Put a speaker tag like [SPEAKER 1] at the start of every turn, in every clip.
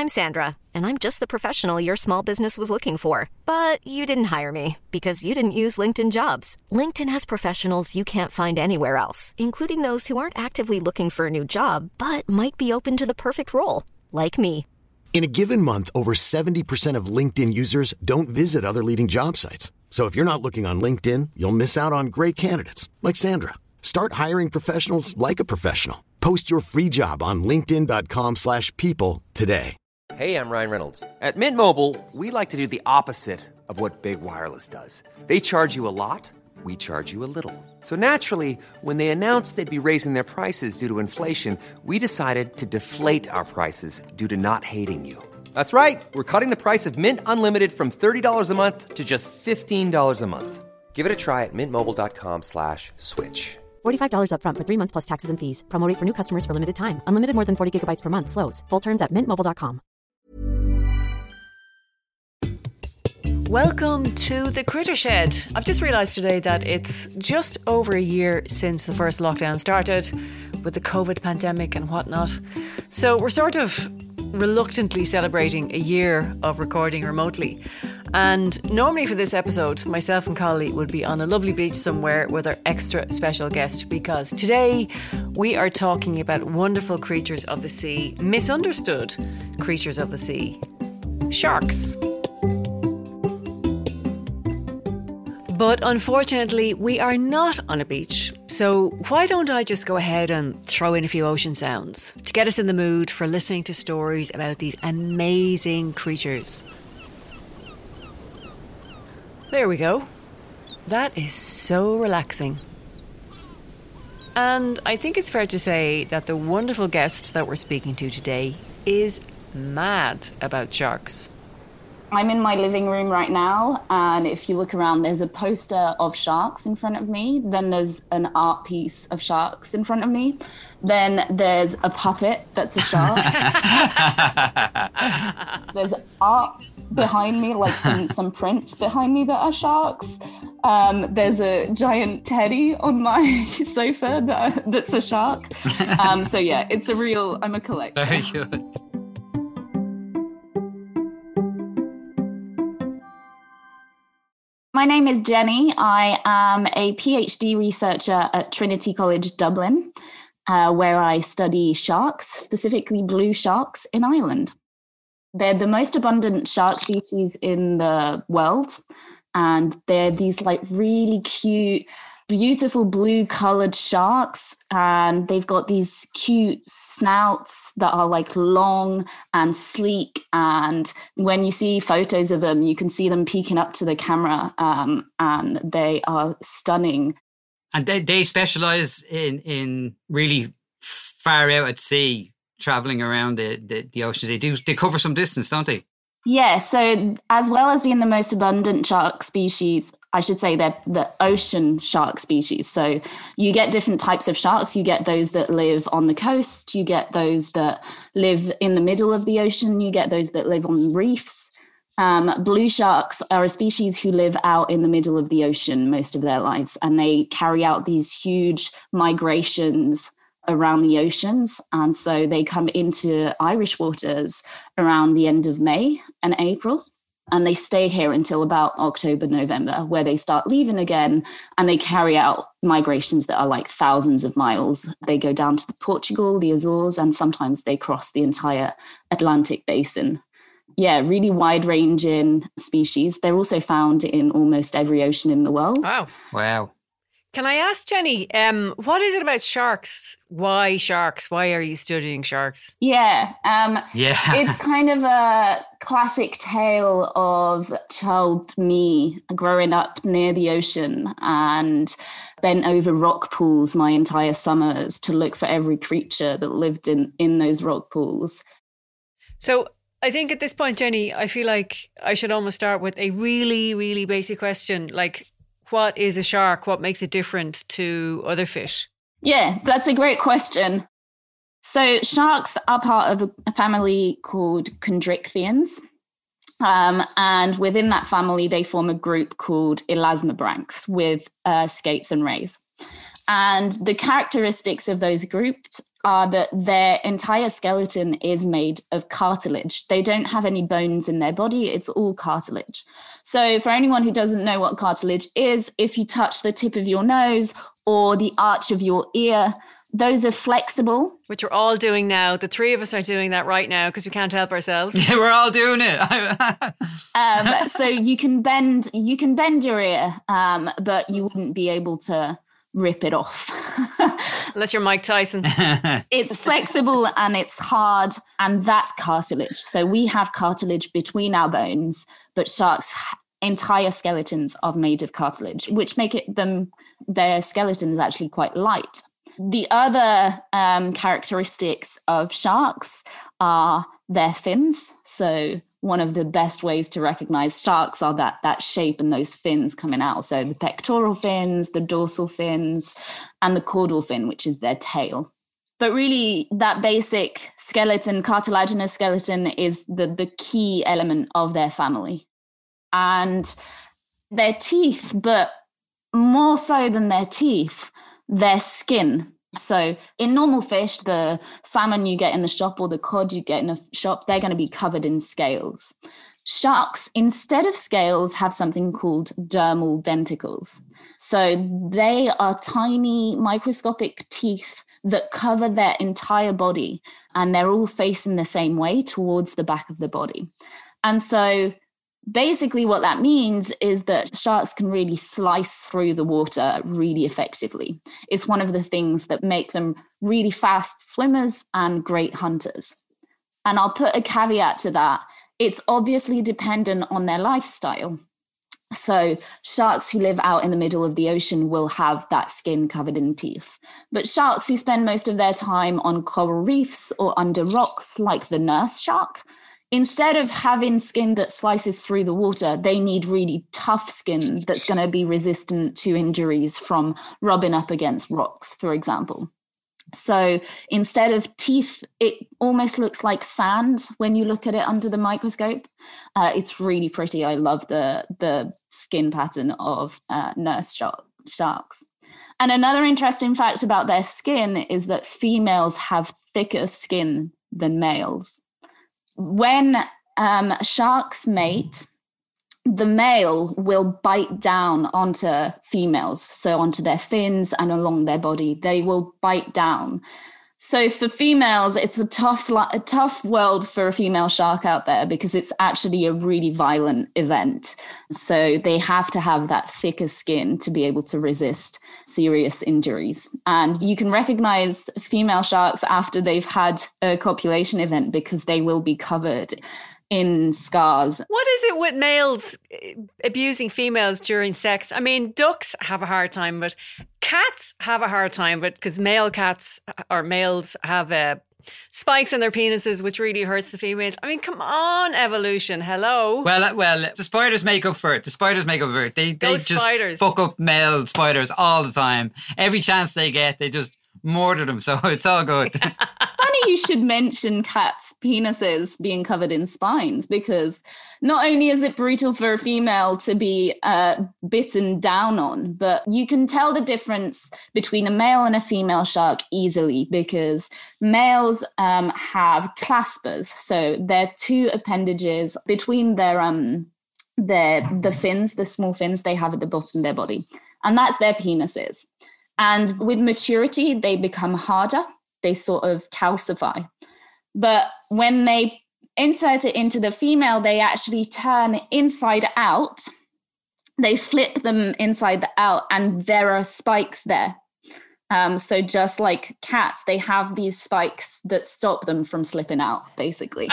[SPEAKER 1] I'm Sandra, and I'm just the professional your small business was looking for. But you didn't hire me because you didn't use LinkedIn Jobs. LinkedIn has professionals you can't find anywhere else, including those who aren't actively looking for a new job, but might be open to the perfect role, like me.
[SPEAKER 2] In a given month, over 70% of LinkedIn users don't visit other leading job sites. So if you're not looking on LinkedIn, you'll miss out on great candidates like Sandra. Start hiring professionals like a professional. Post your free job on linkedin.com/people today.
[SPEAKER 3] Hey, I'm Ryan Reynolds. At Mint Mobile, we like to do the opposite of what Big Wireless does. They charge you a lot, we charge you a little. So naturally, when they announced they'd be raising their prices due to inflation, we decided to deflate our prices due to not hating you. That's right. We're cutting the price of Mint Unlimited from $30 a month to just $15 a month. Give it a try at mintmobile.com/switch.
[SPEAKER 4] $45 up front for 3 months plus taxes and fees. Promo rate for new customers for limited time. Unlimited more than 40 gigabytes per month. Slows full terms at mintmobile.com.
[SPEAKER 5] Welcome to the Critter Shed. I've just realised today that it's just over a year since the first lockdown started with the COVID pandemic and whatnot. So we're sort of reluctantly celebrating a year of recording remotely. And normally for this episode, myself and Collie would be on a lovely beach somewhere with our extra special guest, because today we are talking about wonderful creatures of the sea, misunderstood creatures of the sea, sharks. But unfortunately, we are not on a beach. So why don't I just go ahead and throw in a few ocean sounds to get us in the mood for listening to stories about these amazing creatures. There we go. That is so relaxing. And I think it's fair to say that the wonderful guest that we're speaking to today is mad about sharks.
[SPEAKER 6] I'm in my living room right now, and if you look around, there's a poster of sharks in front of me. Then there's an art piece of sharks in front of me. Then there's a puppet that's a shark. There's art behind me, like some prints behind me that are sharks. There's a giant teddy on my sofa that's a shark. So yeah, I'm a collector.
[SPEAKER 7] Very good.
[SPEAKER 6] My name is Jenny. I am a PhD researcher at Trinity College Dublin, where I study sharks, specifically blue sharks in Ireland. They're the most abundant shark species in the world, and they're these like really cute, beautiful blue-colored sharks, and they've got these cute snouts that are like long and sleek, and when you see photos of them, you can see them peeking up to the camera, and they are stunning.
[SPEAKER 7] And they specialise in really far out at sea, travelling around the oceans. They cover some distance, don't they?
[SPEAKER 6] Yeah, so as well as being the most abundant shark species, I should say they're the ocean shark species. So you get different types of sharks. You get those that live on the coast. You get those that live in the middle of the ocean. You get those that live on reefs. Blue sharks are a species who live out in the middle of the ocean most of their lives, and they carry out these huge migrations around the oceans, and so they come into Irish waters around the end of May and April, and they stay here until about October, November, where they start leaving again, and they carry out migrations that are like thousands of miles. They go down to Portugal, the Azores, and sometimes they cross the entire Atlantic basin. Yeah, really wide-ranging species. They're also found in almost every ocean in the world.
[SPEAKER 7] Wow.
[SPEAKER 5] Can I ask, Jenny, what is it about sharks? Why sharks? Why are you studying sharks?
[SPEAKER 6] Yeah. It's kind of a classic tale of child me growing up near the ocean and bent over rock pools my entire summers to look for every creature that lived in those rock pools.
[SPEAKER 5] So I think at this point, Jenny, I feel like I should almost start with a really, really basic question. Like, what is a shark? What makes it different to other fish?
[SPEAKER 6] Yeah, that's a great question. So sharks are part of a family called chondrichthyans. And within that family, they form a group called elasmobranchs with skates and rays. And the characteristics of those groups are that their entire skeleton is made of cartilage. They don't have any bones in their body. It's all cartilage. So for anyone who doesn't know what cartilage is, if you touch the tip of your nose or the arch of your ear, those are flexible.
[SPEAKER 5] Which we're all doing now. The three of us are doing that right now because we can't help ourselves.
[SPEAKER 7] Yeah, we're all doing it.
[SPEAKER 6] So you can bend your ear, but you wouldn't be able to rip it off.
[SPEAKER 5] Unless you're Mike Tyson.
[SPEAKER 6] It's flexible and it's hard, and that's cartilage. So we have cartilage between our bones, but sharks' entire skeletons are made of cartilage, which make their skeletons actually quite light. The other characteristics of sharks are their fins. So one of the best ways to recognize sharks are that shape and those fins coming out. So the pectoral fins, the dorsal fins, and the caudal fin, which is their tail. But really, that basic skeleton, cartilaginous skeleton, is the key element of their family. And their teeth, but more so than their teeth, their skin. So in normal fish, the salmon you get in the shop or the cod you get in a shop, they're going to be covered in scales. Sharks, instead of scales, have something called dermal denticles. So they are tiny microscopic teeth that cover their entire body, and they're all facing the same way towards the back of the body. And so basically what that means is that sharks can really slice through the water really effectively. It's one of the things that make them really fast swimmers and great hunters. And I'll put a caveat to that. It's obviously dependent on their lifestyle. So sharks who live out in the middle of the ocean will have that skin covered in teeth. But sharks who spend most of their time on coral reefs or under rocks, like the nurse shark, instead of having skin that slices through the water, they need really tough skin that's going to be resistant to injuries from rubbing up against rocks, for example. So instead of teeth, it almost looks like sand when you look at it under the microscope. It's really pretty. I love the skin pattern of nurse sharks. And another interesting fact about their skin is that females have thicker skin than males. When sharks mate, the male will bite down onto females, so onto their fins and along their body. They will bite down. So for females, it's a tough world for a female shark out there because it's actually a really violent event. So they have to have that thicker skin to be able to resist serious injuries. And you can recognize female sharks after they've had a copulation event because they will be covered in scars.
[SPEAKER 5] What is it with males abusing females during sex? I mean, ducks have a hard time, but cats have a hard time, but because male cats or males have spikes on their penises, which really hurts the females. I mean, come on, evolution. Hello.
[SPEAKER 7] Well, the spiders make up for it. They just fuck up male spiders all the time. Every chance they get, they just murder them. So it's all good.
[SPEAKER 6] Funny you should mention cats' penises being covered in spines, because not only is it brutal for a female to be bitten down on, but you can tell the difference between a male and a female shark easily, because males have claspers. So they're two appendages between the fins, the small fins they have at the bottom of their body. And that's their penises. And with maturity, they become harder. They sort of calcify. But when they insert it into the female, they actually turn inside out. They flip them inside out, and there are spikes there. So just like cats, they have these spikes that stop them from slipping out, basically.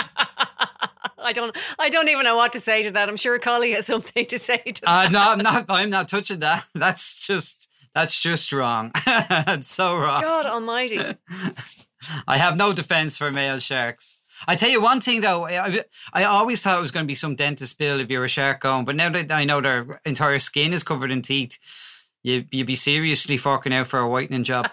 [SPEAKER 5] I don't even know what to say to that. I'm sure Collie has something to say to that.
[SPEAKER 7] No, I'm not touching that. That's just wrong. That's so wrong.
[SPEAKER 5] God almighty.
[SPEAKER 7] I have no defense for male sharks. I tell you one thing though, I always thought it was going to be some dentist bill if you're a shark going, but now that I know their entire skin is covered in teeth, you'd be seriously forking out for a whitening job.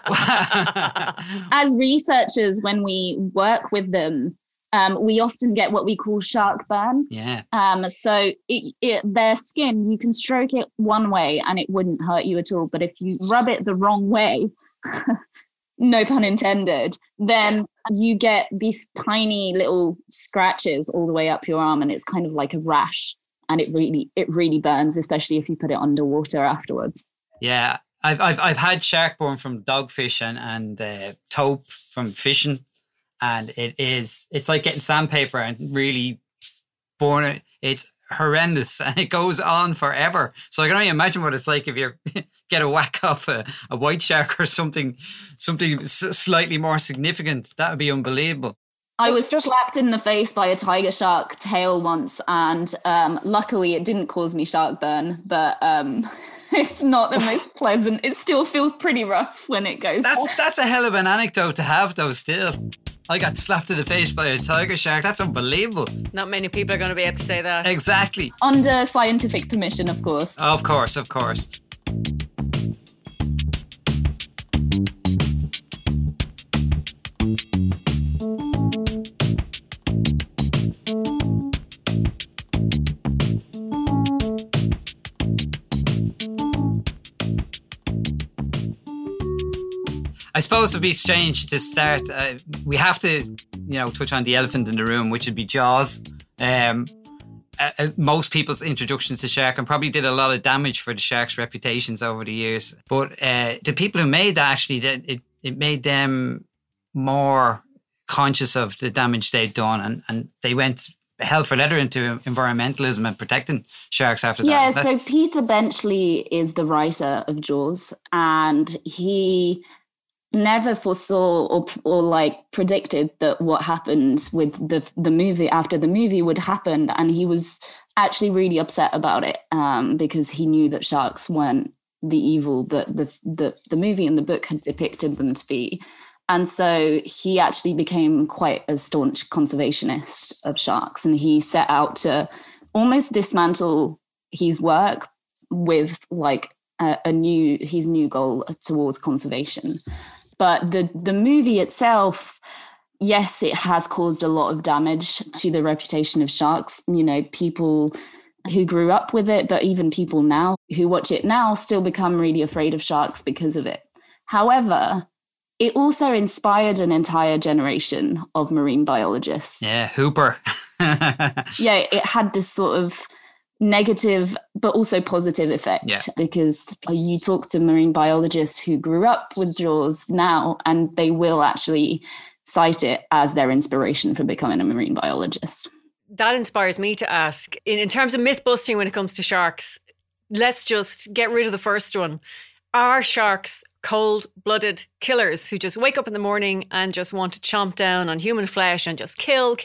[SPEAKER 6] As researchers, when we work with them, we often get what we call shark burn.
[SPEAKER 7] Yeah.
[SPEAKER 6] So their skin, you can stroke it one way and it wouldn't hurt you at all. But if you rub it the wrong way, no pun intended, then you get these tiny little scratches all the way up your arm, and it's kind of like a rash, and it really burns, especially if you put it underwater afterwards.
[SPEAKER 7] Yeah, I've had sharkborn from dogfish and taupe from fishing, and it's like getting sandpaper and really born. It's horrendous, and it goes on forever. So I can only imagine what it's like if you get a whack off a white shark or something slightly more significant. That would be unbelievable.
[SPEAKER 6] I was slapped in the face by a tiger shark tail once, and luckily it didn't cause me shark burn, but it's not the most pleasant. It still feels pretty rough when it goes.
[SPEAKER 7] That's a hell of an anecdote to have, though, still. I got slapped in the face by a tiger shark. That's unbelievable.
[SPEAKER 5] Not many people are going to be able to say that.
[SPEAKER 7] Exactly.
[SPEAKER 6] Under scientific permission, of course.
[SPEAKER 7] Of course. I suppose it would be strange to start. We have to, touch on the elephant in the room, which would be Jaws. Most people's introductions to shark and probably did a lot of damage for the shark's reputations over the years. But the people who made that actually, it made them more conscious of the damage they'd done, and they went hell for leather into environmentalism and protecting sharks after that.
[SPEAKER 6] Yeah, so Peter Benchley is the writer of Jaws, and he never foresaw or like predicted that what happened with the movie after the movie would happen, and he was actually really upset about it because he knew that sharks weren't the evil that the movie and the book had depicted them to be. And so he actually became quite a staunch conservationist of sharks, and he set out to almost dismantle his work with like his new goal towards conservation. But the movie itself, yes, it has caused a lot of damage to the reputation of sharks. People who grew up with it, but even people now who watch it now still become really afraid of sharks because of it. However, it also inspired an entire generation of marine biologists.
[SPEAKER 7] Yeah, Hooper.
[SPEAKER 6] Yeah, it had this sort of negative but also positive effect, because you talk to marine biologists who grew up with Jaws now, and they will actually cite it as their inspiration for becoming a marine biologist.
[SPEAKER 5] That inspires me to ask, in terms of myth busting when it comes to sharks, let's just get rid of the first one. Are sharks cold-blooded killers who just wake up in the morning and just want to chomp down on human flesh and just kill?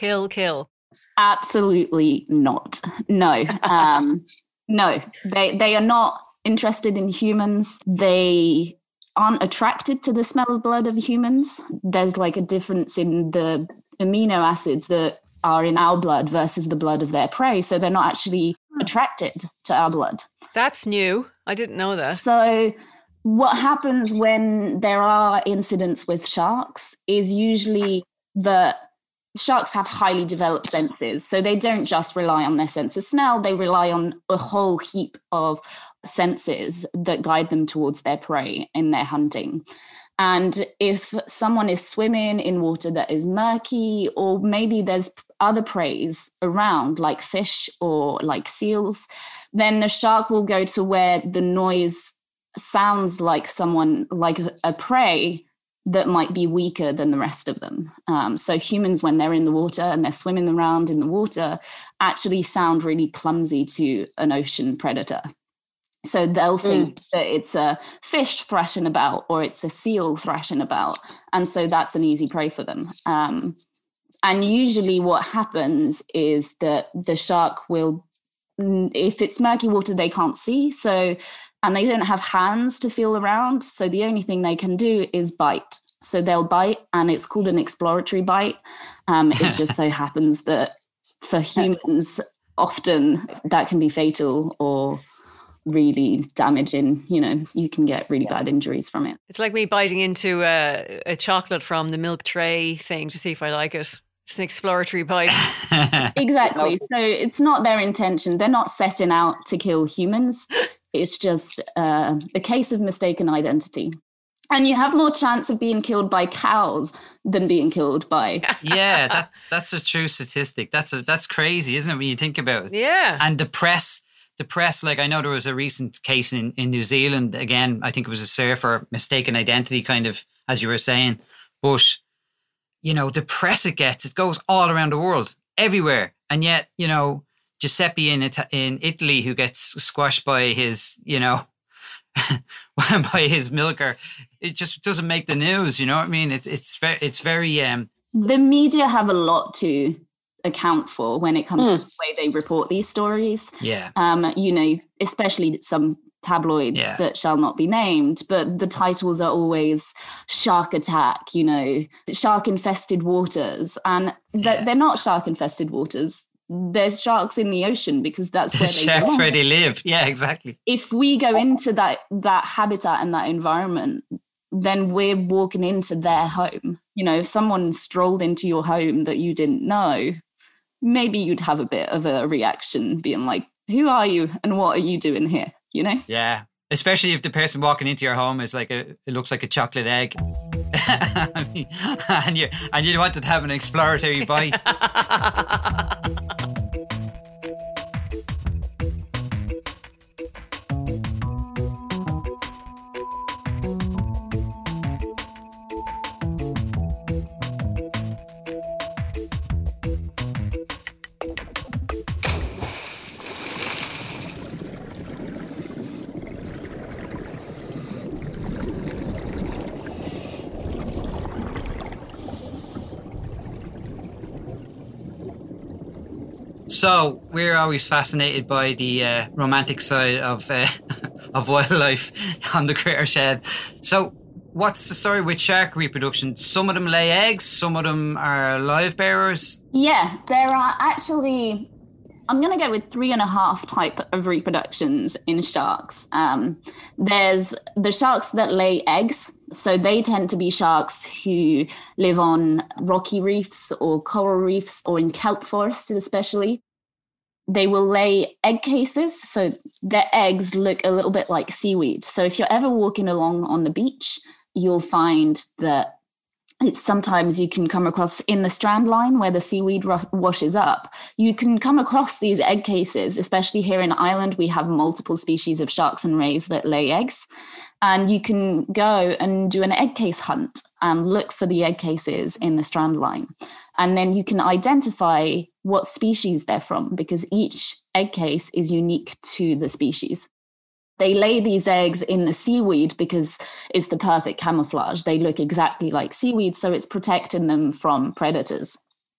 [SPEAKER 6] Absolutely not. No. No, they are not interested in humans. They aren't attracted to the smell of blood of humans. There's like a difference in the amino acids that are in our blood versus the blood of their prey. So they're not actually attracted to our blood.
[SPEAKER 5] That's new. I didn't know that.
[SPEAKER 6] So what happens when there are incidents with sharks is usually that sharks have highly developed senses. So they don't just rely on their sense of smell, they rely on a whole heap of senses that guide them towards their prey in their hunting. And if someone is swimming in water that is murky, or maybe there's other preys around like fish or like seals, then the shark will go to where the noise sounds like someone, like a prey that might be weaker than the rest of them. So humans, when they're in the water and they're swimming around in the water, actually sound really clumsy to an ocean predator. So they'll think that it's a fish thrashing about or it's a seal thrashing about. And so that's an easy prey for them. And usually what happens is that the shark will, if it's murky water, they can't see. And they don't have hands to feel around. So the only thing they can do is bite. So they'll bite, and it's called an exploratory bite. It just so happens that for humans, often that can be fatal or really damaging. You can get really bad injuries from it.
[SPEAKER 5] It's like me biting into a chocolate from the milk tray thing to see if I like it. Just an exploratory bite.
[SPEAKER 6] Exactly. So it's not their intention. They're not setting out to kill humans. It's just a case of mistaken identity. And you have more chance of being killed by cows than being killed by.
[SPEAKER 7] Yeah, that's a true statistic. That's crazy, isn't it, when you think about it?
[SPEAKER 5] Yeah.
[SPEAKER 7] And the press, like I know there was a recent case in New Zealand. Again, I think it was a surfer, mistaken identity kind of, as you were saying. But, you know, the press it gets, it goes all around the world, everywhere. And yet, you know, Giuseppe in Italy, who gets squashed by his, you know, by his milker, it just doesn't make the news. You know what I mean? It's very.
[SPEAKER 6] The media have a lot to account for when it comes to the way they report these stories.
[SPEAKER 7] Yeah.
[SPEAKER 6] You know, especially some tabloids that shall not be named, but the titles are always shark attack, you know, shark infested waters. And they're not shark infested waters. There's sharks in the ocean because that's where they
[SPEAKER 7] sharks
[SPEAKER 6] belong.
[SPEAKER 7] where they live. Yeah, exactly.
[SPEAKER 6] If we go into that habitat and that environment, then we're walking into their home. You know, if someone strolled into your home that you didn't know, maybe you'd have a bit of a reaction being like, who are you and what are you doing here? You know?
[SPEAKER 7] Yeah. Especially if the person walking into your home is like it looks like a chocolate egg. I mean, and you wanted to have an exploratory bite. So we're always fascinated by the romantic side of wildlife on the Critter Shed. So what's the story with shark reproduction? Some of them lay eggs, some of them are live bearers.
[SPEAKER 6] Yeah, there are actually, I'm going to go with 3.5 type of reproductions in sharks. There's the sharks that lay eggs. So they tend to be sharks who live on rocky reefs or coral reefs or in kelp forests especially. They will lay egg cases. So their eggs look a little bit like seaweed. So if you're ever walking along on the beach, you'll find that sometimes you can come across in the strand line where the seaweed washes up. You can come across these egg cases, especially here in Ireland. We have multiple species of sharks and rays that lay eggs. And you can go and do an egg case hunt and look for the egg cases in the strand line. And then you can identify what species they're from because each egg case is unique to the species. They lay these eggs in the seaweed because it's the perfect camouflage. They look exactly like seaweed, so it's protecting them from predators.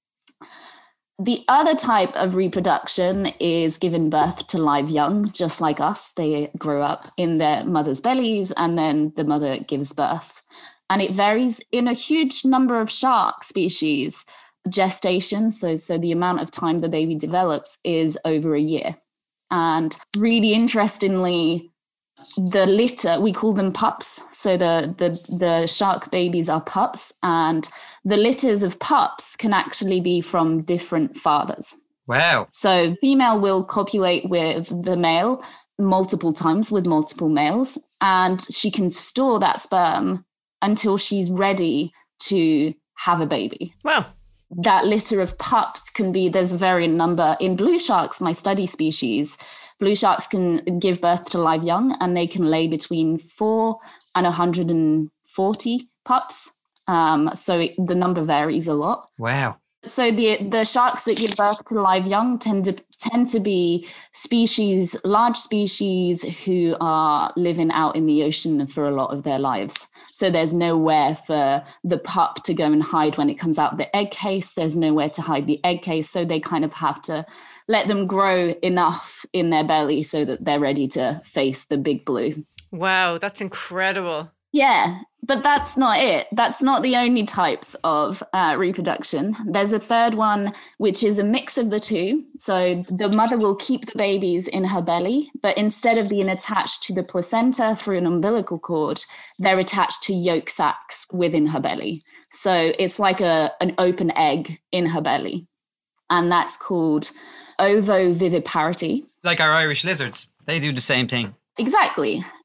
[SPEAKER 6] The other type of reproduction is giving birth to live young, just like us. They grow up in their mother's bellies and then the mother gives birth. And it varies in a huge number of shark species. Gestation, so the amount of time the baby develops is over a year. And really interestingly, the litter, we call them pups. So the shark babies are pups, and the litters of pups can actually be from different fathers.
[SPEAKER 7] Wow.
[SPEAKER 6] So female will copulate with the male multiple times with multiple males, and she can store that sperm until she's ready to have a baby.
[SPEAKER 5] Wow.
[SPEAKER 6] That litter of pups can be, there's a varying number. In blue sharks, my study species, blue sharks can give birth to live young and they can lay between 4 and 140 pups. The number varies a lot.
[SPEAKER 7] Wow.
[SPEAKER 6] So the sharks that give birth to live young tend to be large species who are living out in the ocean for a lot of their lives. So there's nowhere for the pup to go and hide when it comes out the egg case. There's nowhere to hide the egg case. So they kind of have to let them grow enough in their belly so that they're ready to face the big blue.
[SPEAKER 5] Wow, that's incredible.
[SPEAKER 6] Yeah, but that's not it. That's not the only types of reproduction. There's a third one, which is a mix of the two. So the mother will keep the babies in her belly, but instead of being attached to the placenta through an umbilical cord, they're attached to yolk sacs within her belly. So it's like an open egg in her belly. And that's called ovoviviparity.
[SPEAKER 7] Like our Irish lizards. They do the same thing.
[SPEAKER 6] Exactly.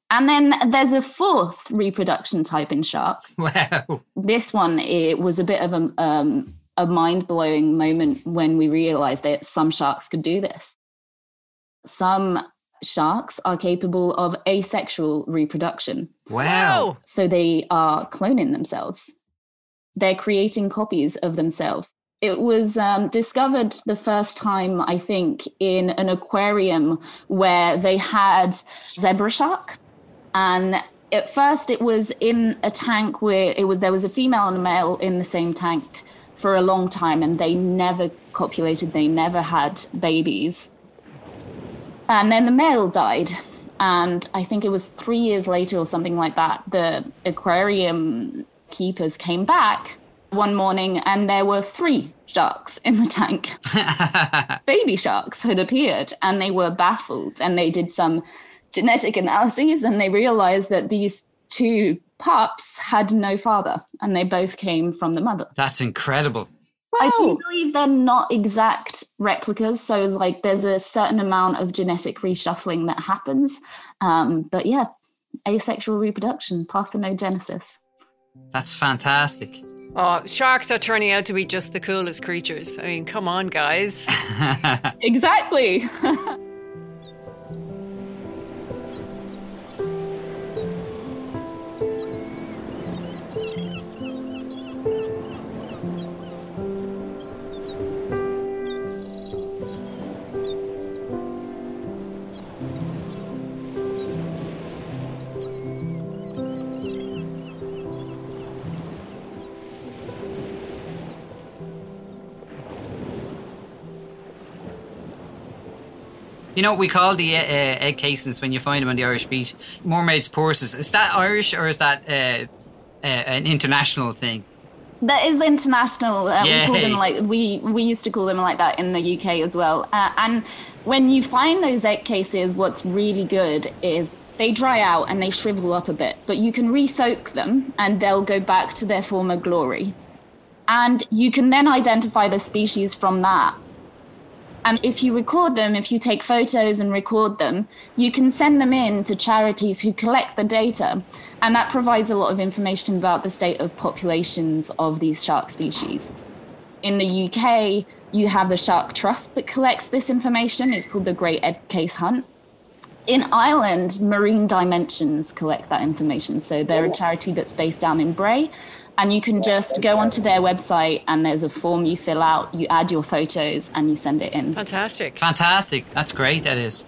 [SPEAKER 6] And then there's a fourth reproduction type in shark.
[SPEAKER 7] Wow.
[SPEAKER 6] This one, it was a bit of a mind-blowing moment when we realized that some sharks could do this. Some sharks are capable of asexual reproduction.
[SPEAKER 7] Wow.
[SPEAKER 6] So they are cloning themselves. They're creating copies of themselves. It was discovered the first time, I think, in an aquarium where they had zebra shark. And at first it was in a tank where there was a female and a male in the same tank for a long time, and they never copulated, they never had babies. And then the male died. And I think it was 3 years later or something like that, the aquarium keepers came back one morning and there were 3 sharks in the tank. Baby sharks had appeared, and they were baffled, and they did some genetic analyses and they realized that these 2 pups had no father, and they both came from the mother.
[SPEAKER 7] That's incredible.
[SPEAKER 6] I do believe they're not exact replicas, so like there's a certain amount of genetic reshuffling that happens. But yeah, asexual reproduction, parthenogenesis.
[SPEAKER 7] That's fantastic.
[SPEAKER 5] Oh, sharks are turning out to be just the coolest creatures. I mean, come on, guys.
[SPEAKER 6] Exactly.
[SPEAKER 7] You know what we call the egg casings when you find them on the Irish beach? Mermaids' purses. Is that Irish or is that an international thing?
[SPEAKER 6] That is international. We call them
[SPEAKER 7] Yay.
[SPEAKER 6] we used to call them like that in the UK as well. And when you find those egg cases, what's really good is they dry out and they shrivel up a bit, but you can re-soak them and they'll go back to their former glory. And you can then identify the species from that. And if you record them, if you take photos and record them, you can send them in to charities who collect the data. And that provides a lot of information about the state of populations of these shark species. In the UK, you have the Shark Trust that collects this information. It's called the Great Egg Case Hunt. In Ireland, Marine Dimensions collect that information. So they're a charity that's based down in Bray. And you can just go onto their website and there's a form you fill out, you add your photos and you send it in.
[SPEAKER 5] Fantastic.
[SPEAKER 7] Fantastic. That's great, that is.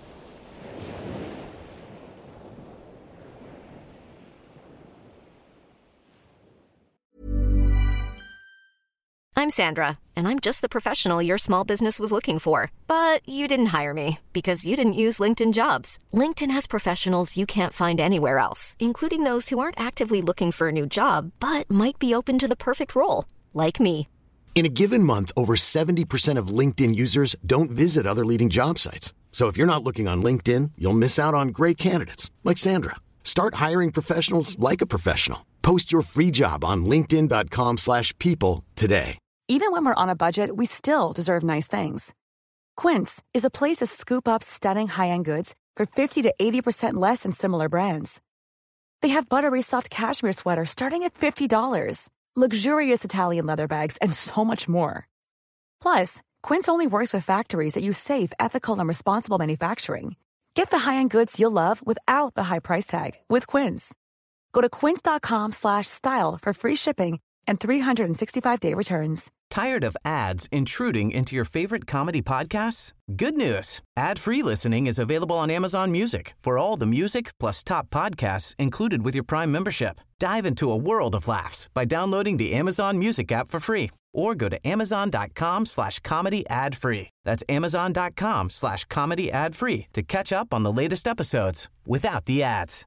[SPEAKER 1] I'm Sandra, and I'm just the professional your small business was looking for. But you didn't hire me because you didn't use LinkedIn Jobs. LinkedIn has professionals you can't find anywhere else, including those who aren't actively looking for a new job, but might be open to the perfect role, like me.
[SPEAKER 2] In a given month, over 70% of LinkedIn users don't visit other leading job sites. So if you're not looking on LinkedIn, you'll miss out on great candidates like Sandra. Start hiring professionals like a professional. Post your free job on linkedin.com/people today.
[SPEAKER 8] Even when we're on a budget, we still deserve nice things. Quince is a place to scoop up stunning high-end goods for 50 to 80% less than similar brands. They have buttery soft cashmere sweaters starting at $50, luxurious Italian leather bags, and so much more. Plus, Quince only works with factories that use safe, ethical, and responsible manufacturing. Get the high-end goods you'll love without the high price tag with Quince. Go to quince.com/style for free shipping and 365-day returns.
[SPEAKER 9] Tired of ads intruding into your favorite comedy podcasts? Good news. Ad-free listening is available on Amazon Music for all the music plus top podcasts included with your Prime membership. Dive into a world of laughs by downloading the Amazon Music app for free or go to amazon.com/comedy ad-free. That's amazon.com/comedy ad-free to catch up on the latest episodes without the ads.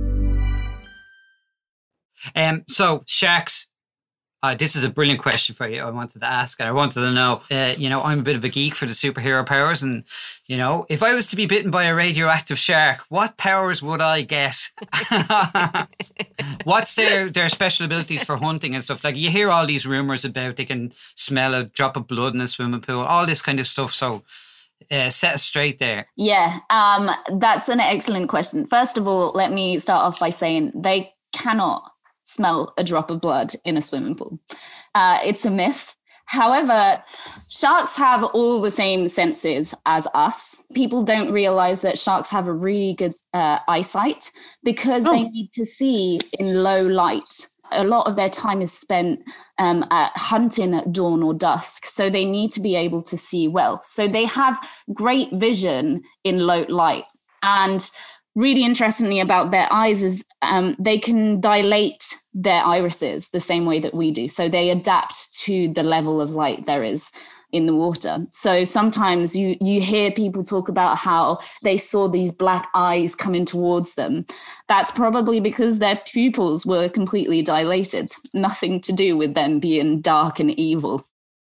[SPEAKER 7] So, sharks. This is a brilliant question for you. I wanted to ask, and I wanted to know. I'm a bit of a geek for the superhero powers, and if I was to be bitten by a radioactive shark, what powers would I get? What's their special abilities for hunting and stuff? Like you hear all these rumors about they can smell a drop of blood in a swimming pool, all this kind of stuff. So, set us straight there?
[SPEAKER 6] Yeah, that's an excellent question. First of all, let me start off by saying they cannot smell a drop of blood in a swimming pool. It's a myth. However, sharks have all the same senses as us. People don't realize that sharks have a really good eyesight because they need to see in low light. A lot of their time is spent at hunting at dawn or dusk, so they need to be able to see well. So they have great vision in low light. And really interestingly about their eyes is they can dilate their irises the same way that we do. So they adapt to the level of light there is in the water. So sometimes you hear people talk about how they saw these black eyes coming towards them. That's probably because their pupils were completely dilated, nothing to do with them being dark and evil.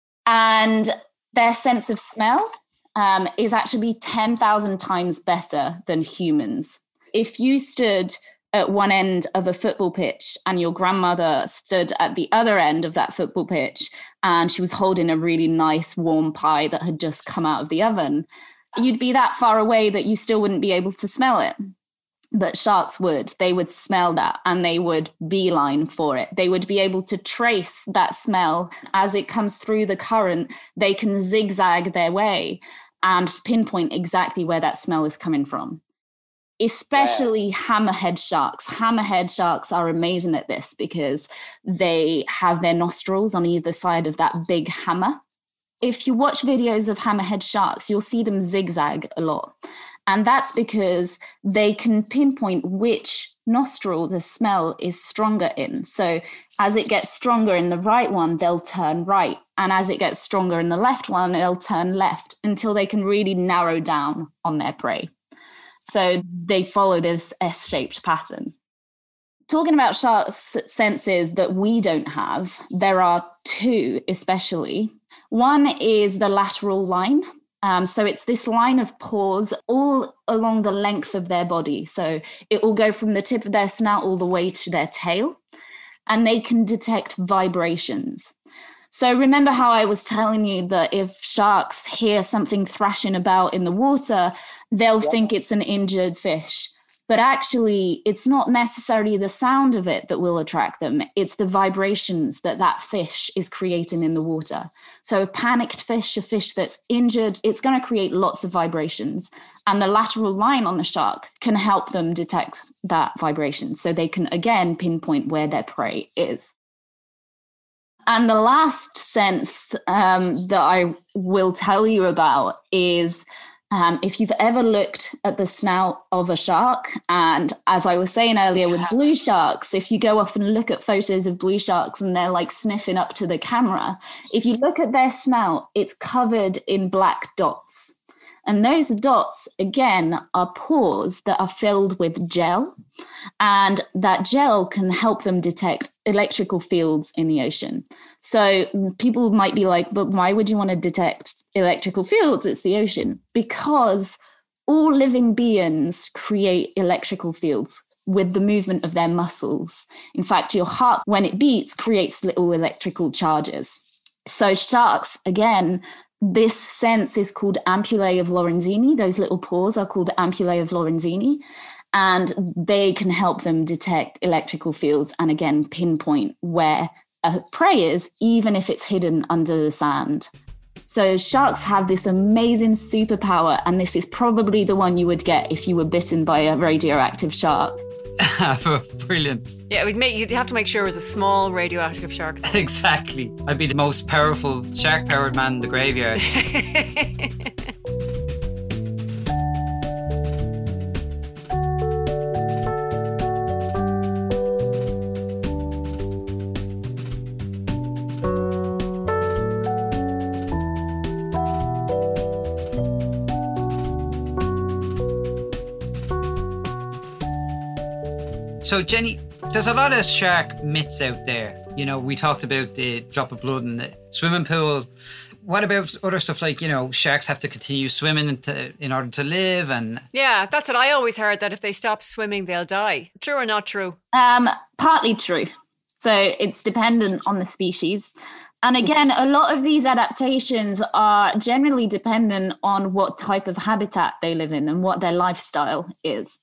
[SPEAKER 6] And their sense of smell is actually 10,000 times better than humans. If you stood at one end of a football pitch and your grandmother stood at the other end of that football pitch and she was holding a really nice warm pie that had just come out of the oven, you'd be that far away that you still wouldn't be able to smell it. But sharks would. They would smell that and they would beeline for it. They would be able to trace that smell as it comes through the current. They can zigzag their way and pinpoint exactly where that smell is coming from. Especially hammerhead sharks. Hammerhead sharks are amazing at this because they have their nostrils on either side of that big hammer. If you watch videos of hammerhead sharks, you'll see them zigzag a lot. And that's because they can pinpoint which nostril the smell is stronger in. So as it gets stronger in the right one, they'll turn right. And as it gets stronger in the left one, they'll turn left until they can really narrow down on their prey. So they follow this S-shaped pattern. Talking about sharks' senses that we don't have, there are two especially. One is the lateral line. So it's this line of pores all along the length of their body. So it will go from the tip of their snout all the way to their tail, and they can detect vibrations. So remember how I was telling you that if sharks hear something thrashing about in the water, they'll think it's an injured fish. But actually, it's not necessarily the sound of it that will attract them. It's the vibrations that that fish is creating in the water. So a panicked fish, a fish that's injured, it's going to create lots of vibrations. And the lateral line on the shark can help them detect that vibration. So they can, again, pinpoint where their prey is. And the last sense that I will tell you about is if you've ever looked at the snout of a shark, and as I was saying earlier with blue sharks, if you go off and look at photos of blue sharks and they're like sniffing up to the camera, if you look at their snout, it's covered in black dots. And those dots, again, are pores that are filled with gel. And that gel can help them detect electrical fields in the ocean. So people might be like, but why would you want to detect electrical fields? It's the ocean. Because all living beings create electrical fields with the movement of their muscles. In fact, your heart, when it beats, creates little electrical charges. So sharks, again, this sense is called ampullae of Lorenzini. Those little pores are called ampullae of Lorenzini, and they can help them detect electrical fields and, again, pinpoint where a prey is, even if it's hidden under the sand. So sharks have this amazing superpower, and this is probably the one you would get if you were bitten by a radioactive shark.
[SPEAKER 7] Brilliant.
[SPEAKER 5] Yeah, you'd have to make sure it was a small radioactive shark.
[SPEAKER 7] Exactly. I'd be the most powerful shark-powered man in the graveyard. So, Jenny, there's a lot of shark myths out there. You know, we talked about the drop of blood in the swimming pool. What about other stuff like, you know, sharks have to continue swimming in order to live? And
[SPEAKER 5] yeah, that's what I always heard, that if they stop swimming, they'll die. True or not true?
[SPEAKER 6] Partly true. So it's dependent on the species. And again, a lot of these adaptations are generally dependent on what type of habitat they live in and what their lifestyle is.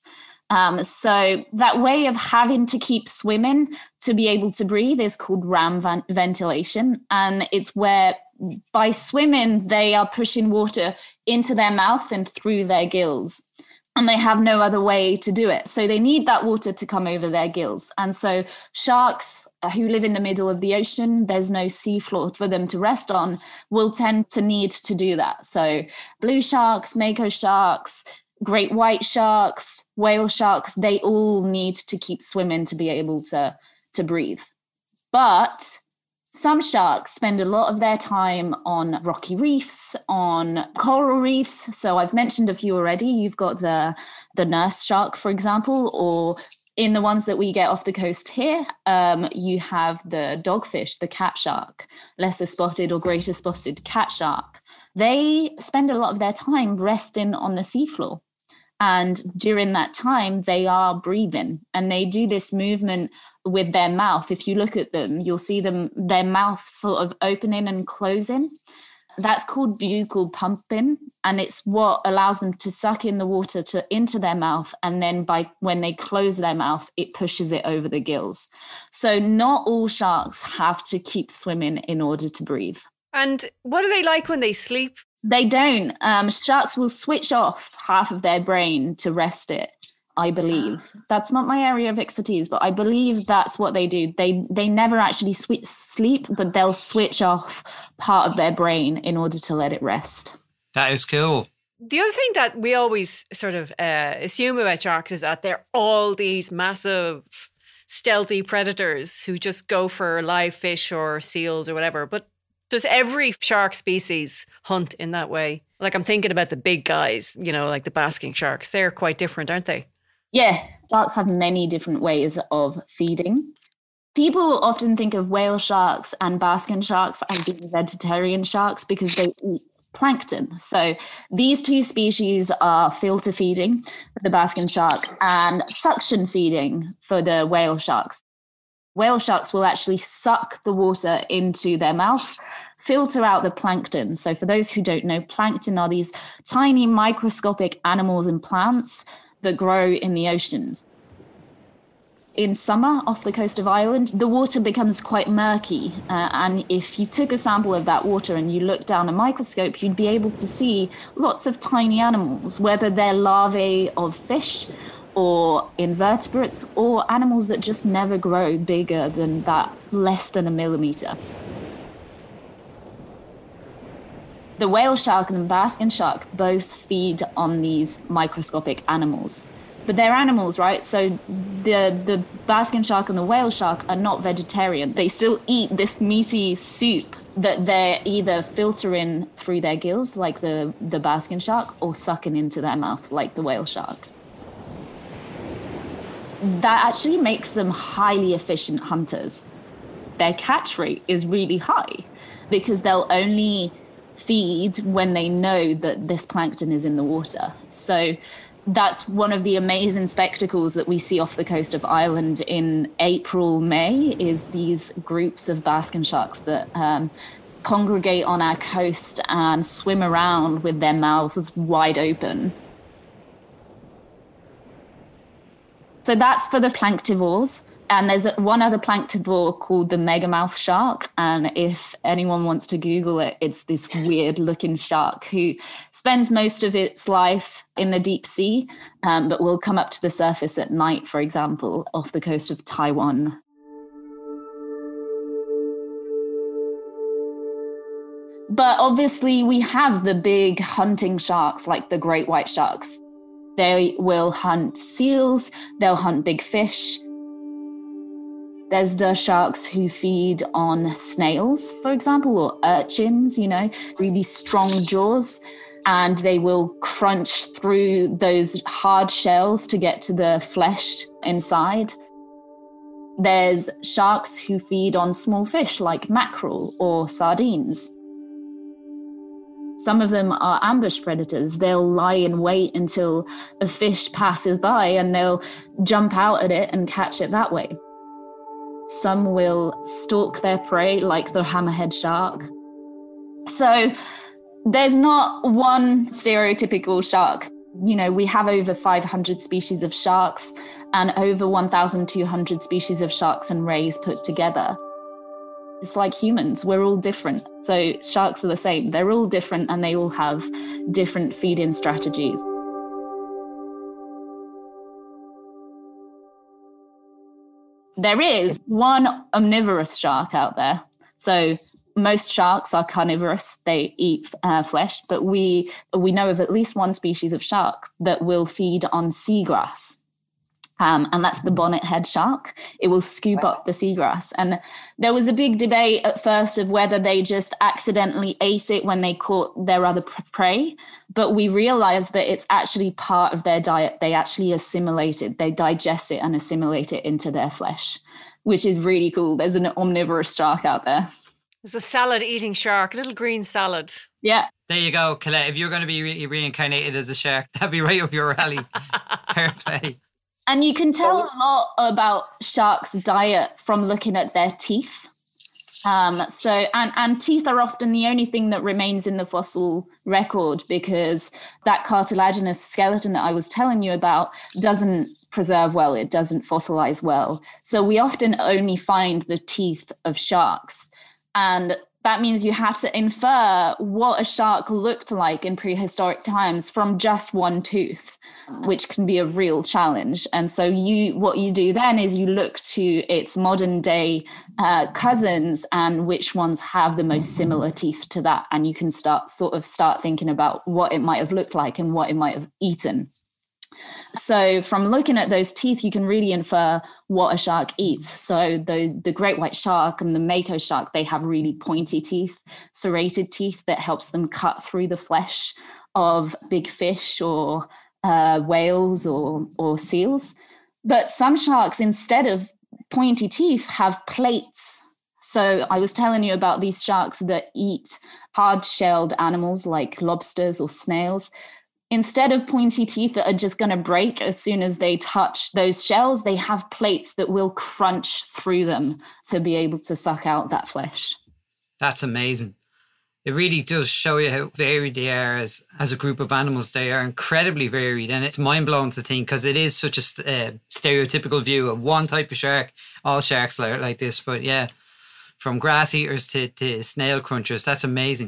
[SPEAKER 6] So that way of having to keep swimming to be able to breathe is called ram ventilation. And it's where by swimming, they are pushing water into their mouth and through their gills. And they have no other way to do it. So they need that water to come over their gills. And so sharks who live in the middle of the ocean, there's no seafloor for them to rest on, will tend to need to do that. So blue sharks, mako sharks, great white sharks, whale sharks, they all need to keep swimming to be able to breathe. But some sharks spend a lot of their time on rocky reefs, on coral reefs. So I've mentioned a few already. You've got the nurse shark, for example, or in the ones that we get off the coast here, you have the dogfish, the cat shark, lesser spotted or greater spotted cat shark. They spend a lot of their time resting on the seafloor. And during that time, they are breathing, and they do this movement with their mouth. If you look at them, you'll see their mouth sort of opening and closing. That's called buccal pumping, and it's what allows them to suck in the water into their mouth, and then when they close their mouth, it pushes it over the gills. So not all sharks have to keep swimming in order to breathe.
[SPEAKER 5] And what are they like when they sleep?
[SPEAKER 6] They don't. Sharks will switch off half of their brain to rest it, I believe. That's not my area of expertise, but I believe that's what they do. They never actually sleep, but they'll switch off part of their brain in order to let it rest.
[SPEAKER 7] That is cool.
[SPEAKER 5] The other thing that we always sort of assume about sharks is that they're all these massive stealthy predators who just go for live fish or seals or whatever. But does every shark species hunt in that way? Like I'm thinking about the big guys, like the basking sharks. They're quite different, aren't they?
[SPEAKER 6] Yeah, sharks have many different ways of feeding. People often think of whale sharks and basking sharks as being vegetarian sharks because they eat plankton. So these two species are filter feeding for the basking shark and suction feeding for the whale sharks. Whale sharks will actually suck the water into their mouth, filter out the plankton. So for those who don't know, plankton are these tiny microscopic animals and plants that grow in the oceans. In summer, off the coast of Ireland, the water becomes quite murky. And if you took a sample of that water and you looked down a microscope, you'd be able to see lots of tiny animals, whether they're larvae of fish or invertebrates, or animals that just never grow bigger than that, less than a millimeter. The whale shark and the basking shark both feed on these microscopic animals. But they're animals, right? So the basking shark and the whale shark are not vegetarian. They still eat this meaty soup that they're either filtering through their gills, like the basking shark, or sucking into their mouth, like the whale shark. That actually makes them highly efficient hunters. Their catch rate is really high because they'll only feed when they know that this plankton is in the water. So that's one of the amazing spectacles that we see off the coast of Ireland in April, May, is these groups of basking sharks that congregate on our coast and swim around with their mouths wide open. So that's for the planktivores. And there's one other planktivore called the megamouth shark. And if anyone wants to Google it, it's this weird looking shark who spends most of its life in the deep sea, but will come up to the surface at night, for example, off the coast of Taiwan. But obviously we have the big hunting sharks like the great white sharks. They will hunt seals, they'll hunt big fish. There's the sharks who feed on snails, for example, or urchins, really strong jaws, and they will crunch through those hard shells to get to the flesh inside. There's sharks who feed on small fish like mackerel or sardines. Some of them are ambush predators. They'll lie in wait until a fish passes by and they'll jump out at it and catch it that way. Some will stalk their prey like the hammerhead shark. So there's not one stereotypical shark. You know, we have over 500 species of sharks and over 1,200 species of sharks and rays put together. It's like humans, we're all different. So sharks are the same. They're all different and they all have different feeding strategies. There is one omnivorous shark out there. So most sharks are carnivorous, they eat flesh, but we know of at least one species of shark that will feed on seagrass. And that's the bonnet-head shark. It will scoop up the seagrass. And there was a big debate at first of whether they just accidentally ate it when they caught their other prey. But we realized that it's actually part of their diet. They actually assimilate it. They digest it and assimilate it into their flesh, which is really cool. There's an omnivorous shark out there.
[SPEAKER 5] There's a salad-eating shark, a little green salad.
[SPEAKER 6] Yeah.
[SPEAKER 7] There you go, Colette. If you're going to be reincarnated as a shark, that'd be right up your alley. Fair play.
[SPEAKER 6] And you can tell a lot about sharks' diet from looking at their teeth. And teeth are often the only thing that remains in the fossil record because that cartilaginous skeleton that I was telling you about doesn't preserve well. It doesn't fossilize well. So we often only find the teeth of sharks. And that means you have to infer what a shark looked like in prehistoric times from just one tooth, which can be a real challenge. And so what you do then is you look to its modern day cousins and which ones have the most similar teeth to that. And you can start thinking about what it might have looked like and what it might have eaten. So from looking at those teeth, you can really infer what a shark eats. So the great white shark and the mako shark, they have really pointy teeth, serrated teeth that helps them cut through the flesh of big fish or whales or seals. But some sharks, instead of pointy teeth, have plates. So I was telling you about these sharks that eat hard-shelled animals like lobsters or snails. Instead of pointy teeth that are just going to break as soon as they touch those shells, they have plates that will crunch through them to be able to suck out that flesh.
[SPEAKER 7] That's amazing. It really does show you how varied they are as a group of animals. They are incredibly varied, and it's mind-blowing to think because it is such a stereotypical view of one type of shark. All sharks are like this, but yeah, from grass eaters to snail crunchers, that's amazing.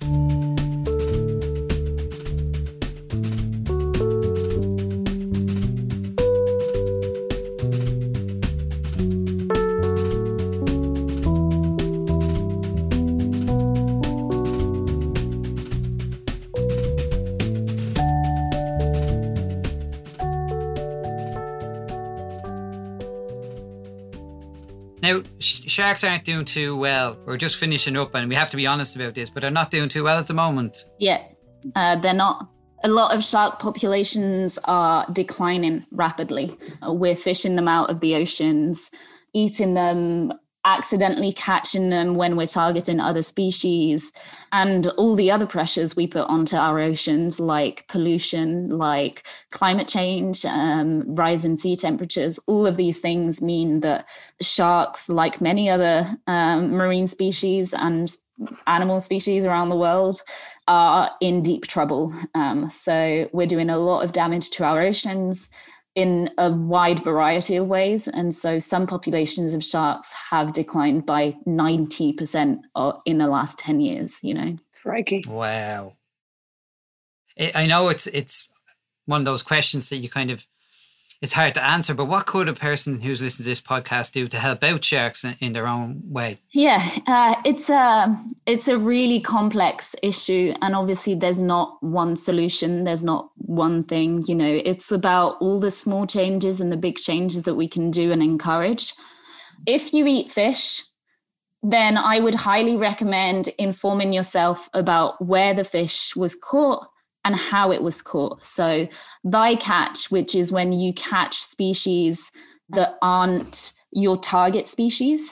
[SPEAKER 7] Now, sharks aren't doing too well. We're just finishing up and we have to be honest about this, but they're not doing too well at the moment.
[SPEAKER 6] Yeah, they're not. A lot of shark populations are declining rapidly. We're fishing them out of the oceans, eating them, accidentally catching them when we're targeting other species, and all the other pressures we put onto our oceans, like pollution, like climate change, rise in sea temperatures. All of these things mean that sharks, like many other marine species and animal species around the world, are in deep trouble. So we're doing a lot of damage to our oceans in a wide variety of ways. And so some populations of sharks have declined by 90% in the last 10 years, you know.
[SPEAKER 5] Crikey.
[SPEAKER 7] Wow. I know it's one of those questions that you kind of, it's hard to answer, but what could a person who's listening to this podcast do to help out sharks in their own way?
[SPEAKER 6] Yeah, it's a really complex issue. And obviously there's not one solution. There's not one thing, you know, it's about all the small changes and the big changes that we can do and encourage. If you eat fish, then I would highly recommend informing yourself about where the fish was caught and how it was caught. So bycatch, which is when you catch species that aren't your target species,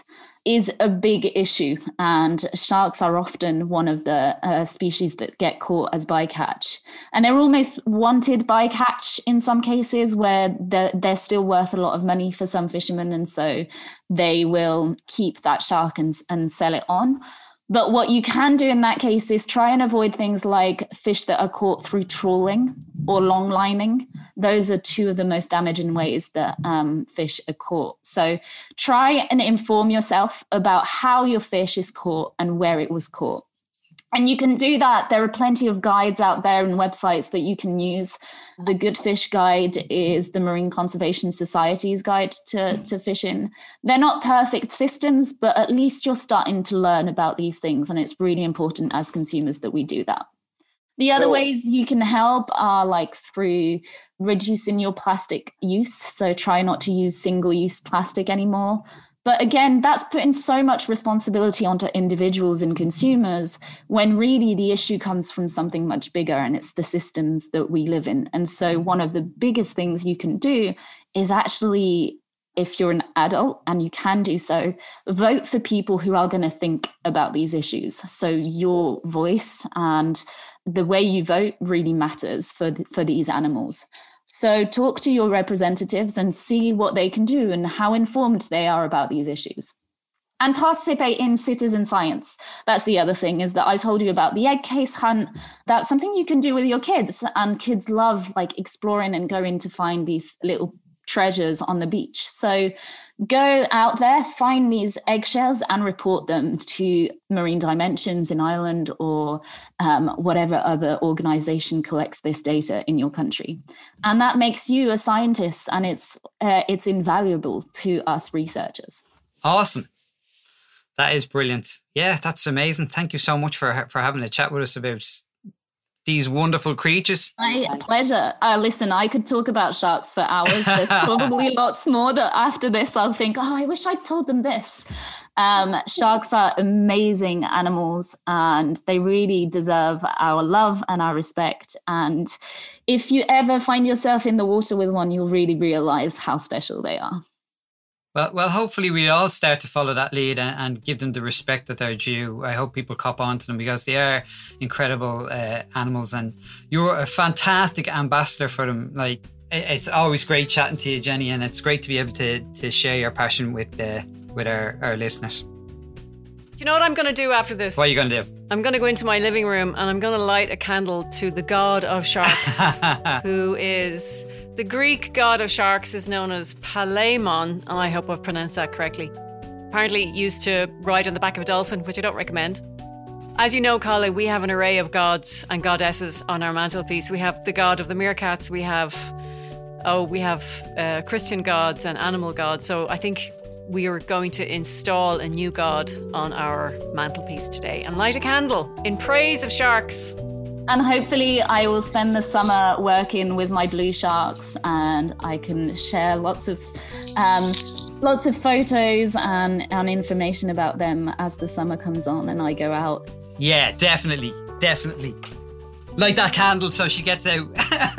[SPEAKER 6] is a big issue, and sharks are often one of the species that get caught as bycatch. And they're almost wanted bycatch in some cases, where they're still worth a lot of money for some fishermen, and so they will keep that shark and sell it on. But what you can do in that case is try and avoid things like fish that are caught through trawling or long lining. Those are two of the most damaging ways that fish are caught. So try and inform yourself about how your fish is caught and where it was caught. And you can do that. There are plenty of guides out there and websites that you can use. The Good Fish Guide is the Marine Conservation Society's guide to fishing. They're not perfect systems, but at least you're starting to learn about these things. And it's really important as consumers that we do that. The other ways you can help are like through reducing your plastic use. So try not to use single-use plastic anymore. But again, that's putting so much responsibility onto individuals and consumers when really the issue comes from something much bigger, and it's the systems that we live in. And so one of the biggest things you can do is actually, if you're an adult and you can do so, vote for people who are going to think about these issues. So your voice and the way you vote really matters for these animals. So talk to your representatives and see what they can do and how informed they are about these issues. And participate in citizen science. That's the other thing, is that I told you about the egg case hunt. That's something you can do with your kids. And kids love like exploring and going to find these little treasures on the beach. So go out there, find these eggshells and report them to Marine Dimensions in Ireland or whatever other organization collects this data in your country. And that makes you a scientist, and it's invaluable to us researchers.
[SPEAKER 7] Awesome. That is brilliant. Yeah, that's amazing. Thank you so much for having a chat with us about these wonderful creatures.
[SPEAKER 6] My pleasure. Listen, I could talk about sharks for hours. There's probably lots more that after this I'll think, I wish I'd told them this. Sharks are amazing animals, and they really deserve our love and our respect. And if you ever find yourself in the water with one, you'll really realize how special they are.
[SPEAKER 7] Well, hopefully we all start to follow that lead and give them the respect that they're due. I hope people cop on to them, because they are incredible animals, and you're a fantastic ambassador for them. Like, it's always great chatting to you, Jenny, and it's great to be able to share your passion with our listeners.
[SPEAKER 5] Do you know what I'm going to do after this?
[SPEAKER 7] What are you going to do?
[SPEAKER 5] I'm going to go into my living room and I'm going to light a candle to the god of sharks, who is... The Greek god of sharks is known as Palaemon, and I hope I've pronounced that correctly. Apparently used to ride on the back of a dolphin, which I don't recommend. As you know, Colin, we have an array of gods and goddesses on our mantelpiece. We have the god of the meerkats. We have Christian gods and animal gods. So I think we are going to install a new god on our mantelpiece today and light a candle in praise of sharks.
[SPEAKER 6] And hopefully I will spend the summer working with my blue sharks, and I can share lots of photos and information about them as the summer comes on and I go out.
[SPEAKER 7] Yeah, definitely. Light that candle so she gets out.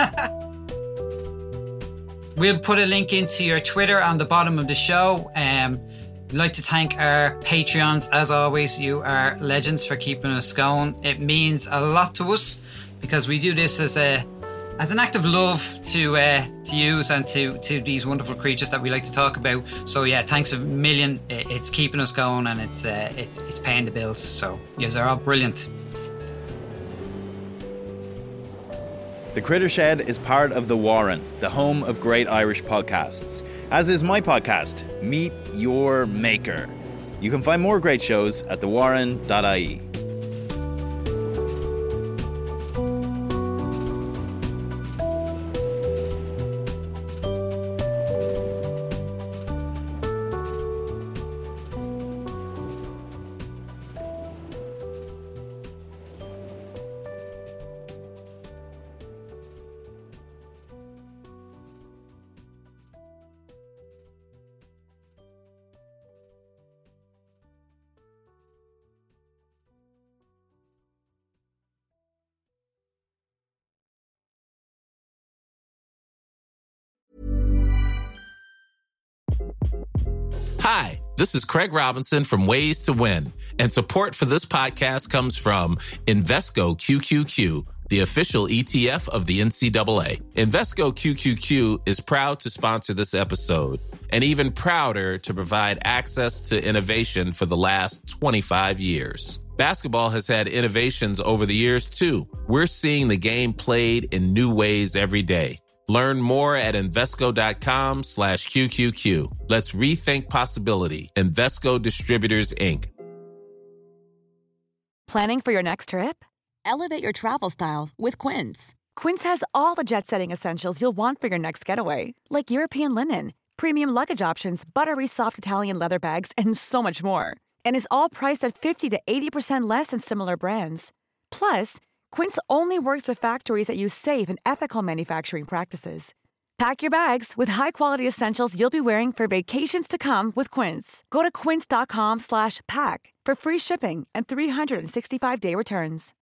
[SPEAKER 7] We'll put a link into your Twitter on the bottom of the show. We'd like to thank our Patreons. As always, you are legends for keeping us going. It means a lot to us, because we do this as an act of love to use and to these wonderful creatures that we like to talk about. So yeah, thanks a million. It's keeping us going, and it's paying the bills. So yous are all brilliant.
[SPEAKER 10] The Critter Shed is part of The Warren, the home of great Irish podcasts, as is my podcast, Meet Your Maker. You can find more great shows at thewarren.ie.
[SPEAKER 11] Hi, this is Craig Robinson from Ways to Win, and support for this podcast comes from Invesco QQQ, the official ETF of the NCAA. Invesco QQQ is proud to sponsor this episode, and even prouder to provide access to innovation for the last 25 years. Basketball has had innovations over the years, too. We're seeing the game played in new ways every day. Learn more at Invesco.com/QQQ. Let's rethink possibility. Invesco Distributors, Inc.
[SPEAKER 8] Planning for your next trip?
[SPEAKER 12] Elevate your travel style with Quince.
[SPEAKER 8] Quince has all the jet-setting essentials you'll want for your next getaway, like European linen, premium luggage options, buttery soft Italian leather bags, and so much more. And is all priced at 50 to 80% less than similar brands. Plus, Quince only works with factories that use safe and ethical manufacturing practices. Pack your bags with high-quality essentials you'll be wearing for vacations to come with Quince. Go to quince.com/pack for free shipping and 365-day returns.